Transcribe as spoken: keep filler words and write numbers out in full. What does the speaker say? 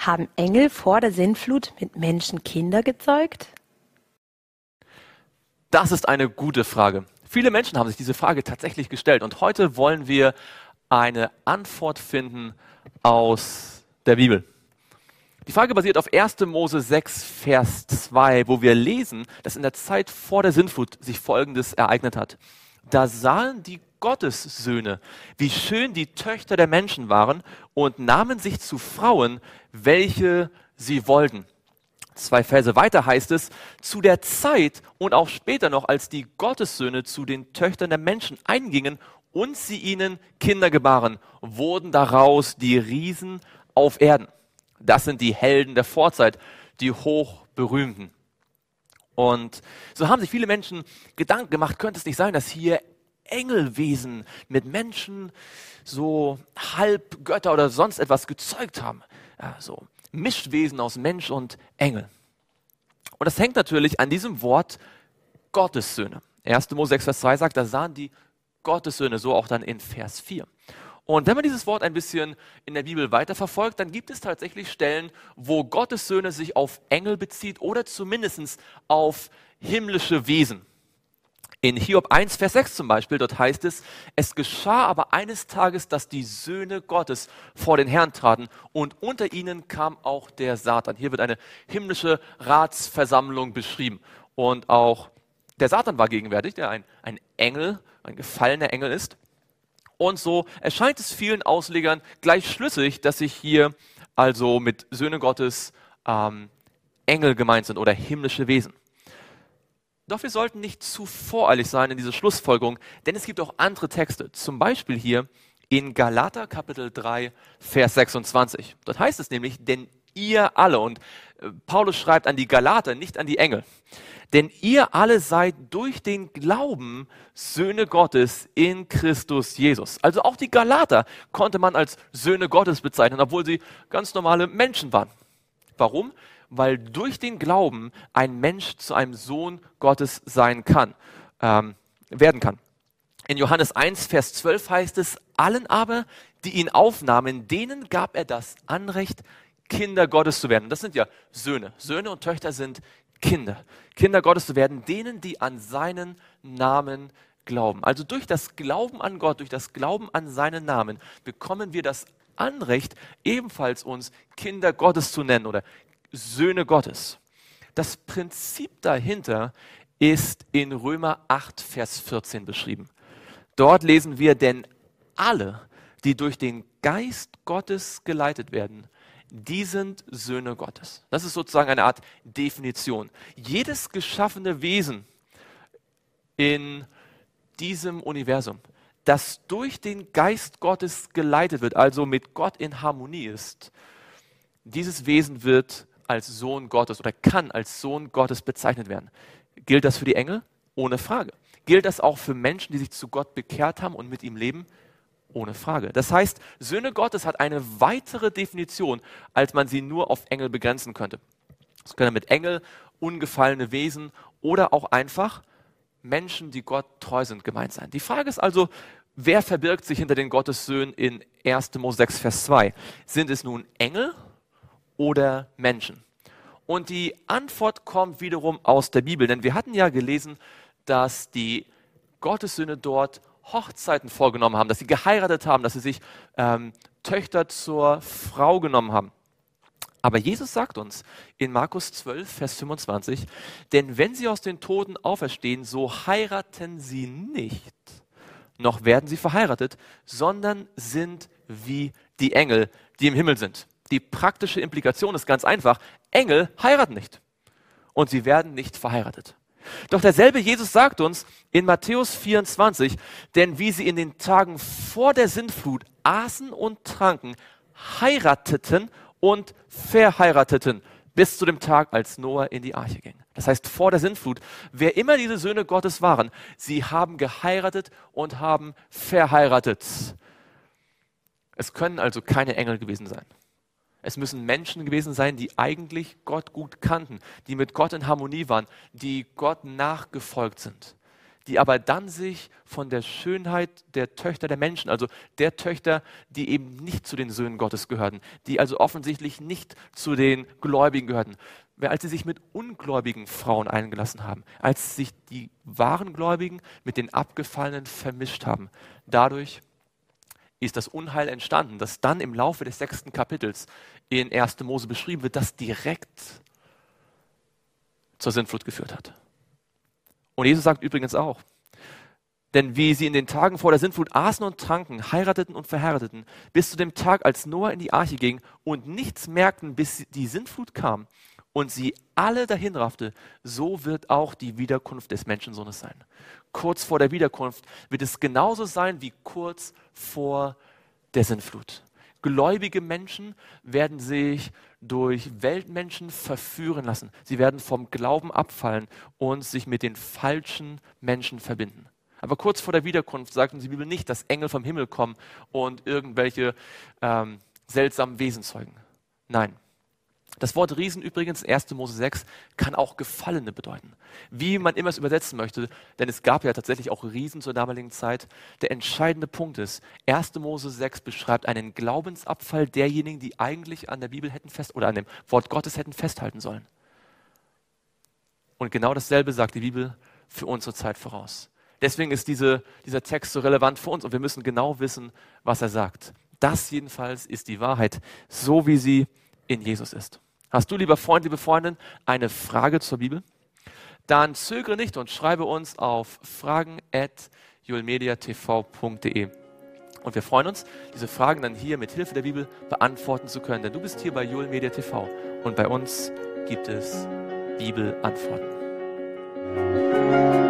Haben Engel vor der Sintflut mit Menschen Kinder gezeugt? Das ist eine gute Frage. Viele Menschen haben sich diese Frage tatsächlich gestellt und heute wollen wir eine Antwort finden aus der Bibel. Die Frage basiert auf erster Mose sechs, Vers zwei, wo wir lesen, dass in der Zeit vor der Sintflut sich Folgendes ereignet hat. Da sahen die Gottessöhne, wie schön die Töchter der Menschen waren und nahmen sich zu Frauen, welche sie wollten. Zwei Verse weiter heißt es, zu der Zeit und auch später noch, als die Gottessöhne zu den Töchtern der Menschen eingingen und sie ihnen Kinder gebaren, wurden daraus die Riesen auf Erden. Das sind die Helden der Vorzeit, die hochberühmten. Und so haben sich viele Menschen Gedanken gemacht, könnte es nicht sein, dass hier Engelwesen mit Menschen so Halbgötter oder sonst etwas gezeugt haben. Ja, so Mischwesen aus Mensch und Engel. Und das hängt natürlich an diesem Wort Gottessöhne. erster Mose sechs, Vers zwei sagt, da sahen die Gottessöhne, so auch dann in Vers vier. Und wenn man dieses Wort ein bisschen in der Bibel weiterverfolgt, dann gibt es tatsächlich Stellen, wo Gottessöhne sich auf Engel bezieht oder zumindest auf himmlische Wesen. In Hiob eins, Vers sechs zum Beispiel, dort heißt es, es geschah aber eines Tages, dass die Söhne Gottes vor den Herrn traten und unter ihnen kam auch der Satan. Hier wird eine himmlische Ratsversammlung beschrieben und auch der Satan war gegenwärtig, der ein, ein Engel, ein gefallener Engel ist. Und so erscheint es vielen Auslegern gleich schlüssig, dass sich hier also mit Söhne Gottes ähm, Engel gemeint sind oder himmlische Wesen. Doch wir sollten nicht zu voreilig sein in dieser Schlussfolgerung, denn es gibt auch andere Texte. Zum Beispiel hier in Galater Kapitel drei, Vers sechsundzwanzig. Dort heißt es nämlich, denn ihr alle, und Paulus schreibt an die Galater, nicht an die Engel, denn ihr alle seid durch den Glauben Söhne Gottes in Christus Jesus. Also auch die Galater konnte man als Söhne Gottes bezeichnen, obwohl sie ganz normale Menschen waren. Warum? Weil durch den Glauben ein Mensch zu einem Sohn Gottes sein kann, ähm, werden kann. In Johannes eins, Vers zwölf heißt es, allen aber, die ihn aufnahmen, denen gab er das Anrecht, Kinder Gottes zu werden. Das sind ja Söhne. Söhne und Töchter sind Kinder. Kinder Gottes zu werden, denen, die an seinen Namen glauben. Also durch das Glauben an Gott, durch das Glauben an seinen Namen bekommen wir das Anrecht, ebenfalls uns Kinder Gottes zu nennen oder Söhne Gottes. Das Prinzip dahinter ist in Römer acht, Vers vierzehn beschrieben. Dort lesen wir, denn alle, die durch den Geist Gottes geleitet werden, die sind Söhne Gottes. Das ist sozusagen eine Art Definition. Jedes geschaffene Wesen in diesem Universum, das durch den Geist Gottes geleitet wird, also mit Gott in Harmonie ist, dieses Wesen wird als Sohn Gottes oder kann als Sohn Gottes bezeichnet werden. Gilt das für die Engel? Ohne Frage. Gilt das auch für Menschen, die sich zu Gott bekehrt haben und mit ihm leben? Ohne Frage. Das heißt, Söhne Gottes hat eine weitere Definition, als man sie nur auf Engel begrenzen könnte. Es können mit Engel ungefallene Wesen oder auch einfach Menschen, die Gott treu sind, gemeint sein. Die Frage ist also, wer verbirgt sich hinter den Gottessöhnen in erster Mose sechs, Vers zwei? Sind es nun Engel oder Menschen? Und die Antwort kommt wiederum aus der Bibel, denn wir hatten ja gelesen, dass die Gottessöhne dort Hochzeiten vorgenommen haben, dass sie geheiratet haben, dass sie sich ähm, Töchter zur Frau genommen haben. Aber Jesus sagt uns in Markus zwölf, Vers fünfundzwanzig, denn wenn sie aus den Toten auferstehen, so heiraten sie nicht, noch werden sie verheiratet, sondern sind wie die Engel, die im Himmel sind. Die praktische Implikation ist ganz einfach, Engel heiraten nicht und sie werden nicht verheiratet. Doch derselbe Jesus sagt uns in Matthäus vierundzwanzig, denn wie sie in den Tagen vor der Sintflut aßen und tranken, heirateten und verheirateten, bis zu dem Tag, als Noah in die Arche ging. Das heißt, vor der Sintflut, wer immer diese Söhne Gottes waren, sie haben geheiratet und haben verheiratet. Es können also keine Engel gewesen sein. Es müssen Menschen gewesen sein, die eigentlich Gott gut kannten, die mit Gott in Harmonie waren, die Gott nachgefolgt sind. die aber dann sich von der Schönheit der Töchter der Menschen, also der Töchter, die eben nicht zu den Söhnen Gottes gehörten, die also offensichtlich nicht zu den Gläubigen gehörten, als sie sich mit ungläubigen Frauen eingelassen haben, als sich die wahren Gläubigen mit den Abgefallenen vermischt haben. Dadurch ist das Unheil entstanden, das dann im Laufe des sechsten Kapitels in erster Mose beschrieben wird, das direkt zur Sintflut geführt hat. Und Jesus sagt übrigens auch, denn wie sie in den Tagen vor der Sintflut aßen und tranken, heirateten und verheirateten, bis zu dem Tag, als Noah in die Arche ging und nichts merkten, bis die Sintflut kam und sie alle dahinraffte, so wird auch die Wiederkunft des Menschensohnes sein. Kurz vor der Wiederkunft wird es genauso sein wie kurz vor der Sintflut. Gläubige Menschen werden sich durch Weltmenschen verführen lassen. Sie werden vom Glauben abfallen und sich mit den falschen Menschen verbinden. Aber kurz vor der Wiederkunft sagt uns die Bibel nicht, dass Engel vom Himmel kommen und irgendwelche ähm, seltsamen Wesen zeugen. Nein. Das Wort Riesen übrigens, erster Mose sechs, kann auch Gefallene bedeuten. Wie man immer es übersetzen möchte, denn es gab ja tatsächlich auch Riesen zur damaligen Zeit. Der entscheidende Punkt ist, erster Mose sechs beschreibt einen Glaubensabfall derjenigen, die eigentlich an der Bibel hätten fest oder an dem Wort Gottes hätten festhalten sollen. Und genau dasselbe sagt die Bibel für unsere Zeit voraus. Deswegen ist diese, dieser Text so relevant für uns und wir müssen genau wissen, was er sagt. Das jedenfalls ist die Wahrheit, so wie sie in Jesus ist. Hast du, lieber Freund, liebe Freundin, eine Frage zur Bibel? Dann zögere nicht und schreibe uns auf fragen at julmediatv punkt de. Und wir freuen uns, diese Fragen dann hier mit Hilfe der Bibel beantworten zu können. Denn du bist hier bei Julmedia T V und bei uns gibt es Bibelantworten.